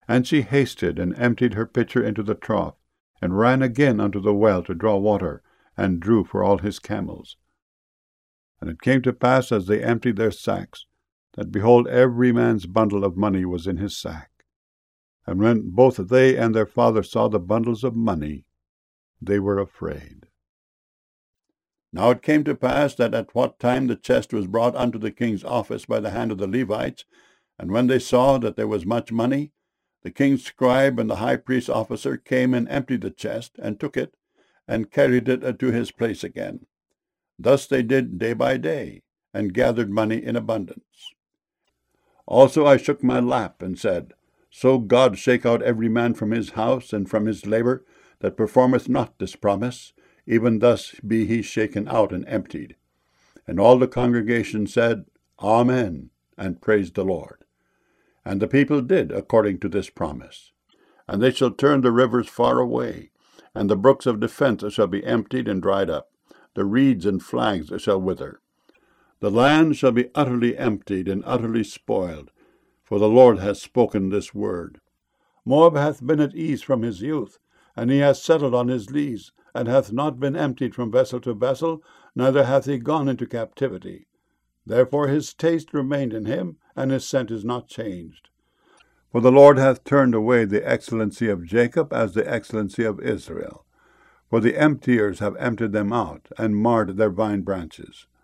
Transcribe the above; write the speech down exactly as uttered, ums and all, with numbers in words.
And she hasted, and emptied her pitcher into the trough, and ran again unto the well to draw water, and drew for all his camels. And it came to pass, as they emptied their sacks, that, behold, every man's bundle of money was in his sack. And when both they and their father saw the bundles of money, they were afraid. Now it came to pass that at what time the chest was brought unto the king's office by the hand of the Levites, and when they saw that there was much money, the king's scribe and the high priest's officer came and emptied the chest, and took it, and carried it unto his place again. Thus they did day by day, and gathered money in abundance. Also I shook my lap, and said, So God shake out every man from his house and from his labour, that performeth not this promise, even thus be he shaken out and emptied. And all the congregation said, Amen, and praised the Lord. And the people did according to this promise. And they shall turn the rivers far away, and the brooks of defence shall be emptied and dried up, the reeds and flags shall wither. The land shall be utterly emptied and utterly spoiled, for the Lord hath spoken this word. Moab hath been at ease from his youth, and he hath settled on his lees, and hath not been emptied from vessel to vessel, neither hath he gone into captivity. Therefore his taste remained in him, and his scent is not changed. For the Lord hath turned away the excellency of Jacob as the excellency of Israel. For the emptiers have emptied them out, and marred their vine branches.